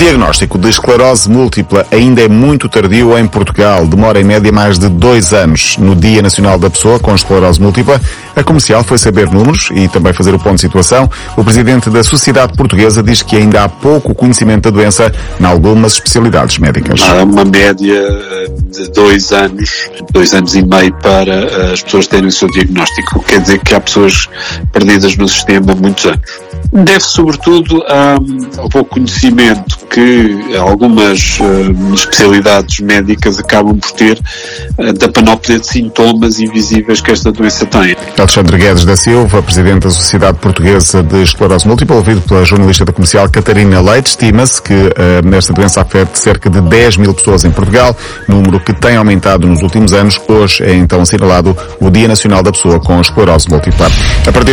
diagnóstico de esclerose múltipla ainda é muito tardio em Portugal. Demora em média mais de 2 anos. No Dia Nacional da Pessoa com Esclerose Múltipla, a Comercial foi saber números e também fazer o ponto de situação. O presidente da Sociedade Portuguesa diz que ainda há pouco conhecimento da doença em algumas especialidades médicas. Há uma média de 2 anos, 2 anos e meio para as pessoas terem o seu diagnóstico. Quer dizer que há pessoas perdidas no sistema há muitos anos. Deve-se sobretudo ao pouco conhecimento que algumas especialidades médicas acabam por ter da panóplia de sintomas invisíveis que esta doença tem. Alexandre Guedes da Silva, presidente da Sociedade Portuguesa de Esclerose Múltipla, ouvido pela jornalista da Comercial Catarina Leite. Estima-se que nesta doença afeta cerca de 10 mil pessoas em Portugal, número que tem aumentado nos últimos anos. Hoje é então assinalado o Dia Nacional da Pessoa com Esclerose Múltipla.